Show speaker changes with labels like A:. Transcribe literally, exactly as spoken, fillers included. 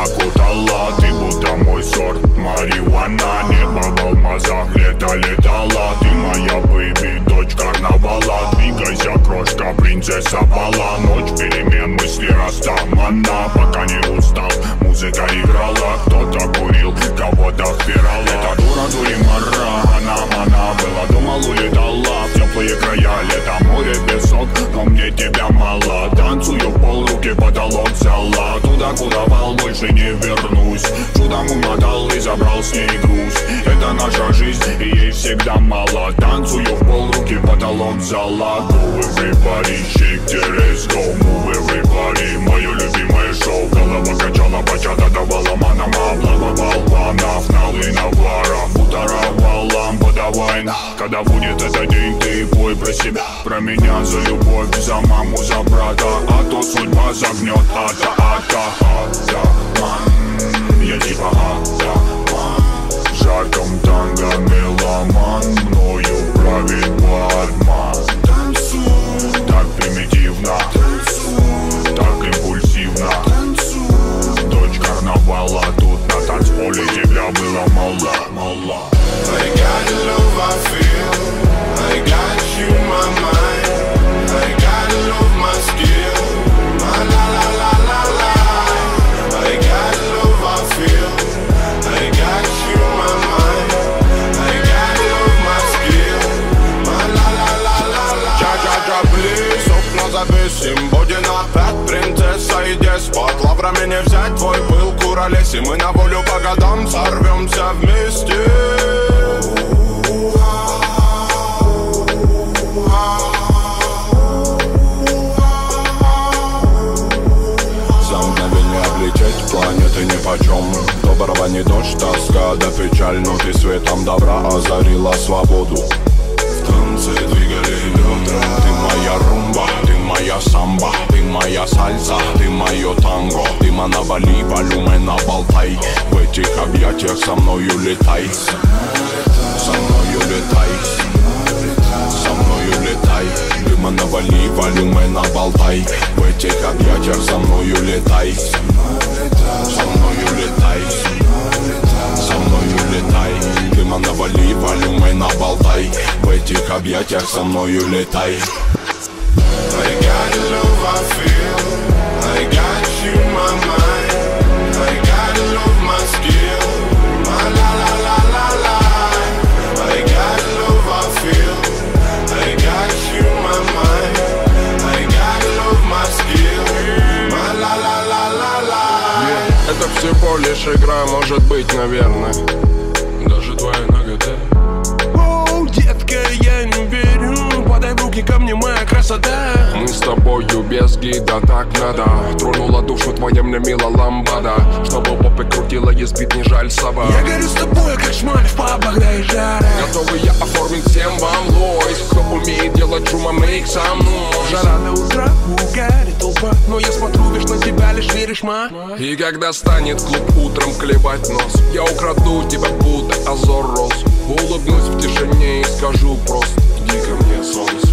A: окутала. Ты будто мой сорт марихуана. Небо в алмазах, лето летала. Ты моя бэйби, дочь карнавала. Двигайся, крошка, принцесса бала. Ночь перемен, мысли растамана. Пока не устал, музыка играла. Кто-то курил, кого-то впирал. Это дура дуримара, она, она была, думал, улетала в теплые края. Лето, море, песок, но мне тебя мало. Танцую в пол, руки потолок взяла. Туда, куда вал, больше не вернусь. Чудом умотал и забрал с ней груз. Это наша жизнь, и ей всегда мало. Танцую в пол, руки потолок взяла. Go everybody, shake the ass, go move everybody. Мое любимое шоу, голова качала, бачата давала манама. Облава болванов, налы навара. Бутаровал лампа, давай. Когда будет этот день, ты пой про себя, про меня, за любовь, за маму, за брата. А то судьба загнет, ата, ата, атаман. Я типа атаман. В жарком танго меломан. Мною правит Батман. Так примитивно, так импульсивно. Дочь карнавала, тут на танцполе тебя было мало, мало.
B: I got the love I feel, I got you in my mind, I got the love my skill, my la la la la la. I got the love I feel, I got you in my mind, I got the love my skill, my la la la la la. Ча-ча-ча, плиз, окна завесим, будем опять принцесса и деспот. Лаврами не взять твой пыл, куролесим, мы на волю по годам сорвемся вместе. Планеты нипочем, доброго не дождь, тоска да печаль. Но ты светом добра озарила свободу. В танце двигали бедра. Ты моя румба, ты моя самба, ты моя сальса, ты мое танго. Ты на Бали, валюме на Болтай. В этих объятиях со мною летай. Со мною летай. Со мною летай. Ты на Бали, валюме на Болтай. В этих объятиях со мною летай. Со мною летай, со мною летай. Ты на Бали, валюме на Болтай. В этих объятиях со мною летай. I got the love I feel, I got you in my mind, I got the love my skill, my la la la la la. I got the love I feel, I got you in my mind, I got the love my skill, my la la la la la. Это всего лишь игра, может быть, наверное. Даже твоя нагота. Оу, детка, я не верю. Подай в руки ко мне, моя красота. Мы с тобою без гида, так надо. Тронула душу твоя мне мила ламбада. Чтобы попы крутила, и сбит не жаль собак. Я горю с тобой, как шмаль в пабах, да и жара. Готовы я оформить всем вам лойс. Кто умеет делать шума, мейк со мной. Жара до утра, угарит толпа. Но я смотрю, видишь, на тебя лишь веришь, ма. И когда станет клуб утром клевать нос, я украду тебя, будто Азор Рос. Улыбнусь в тишине и скажу просто: иди ко мне, солнце.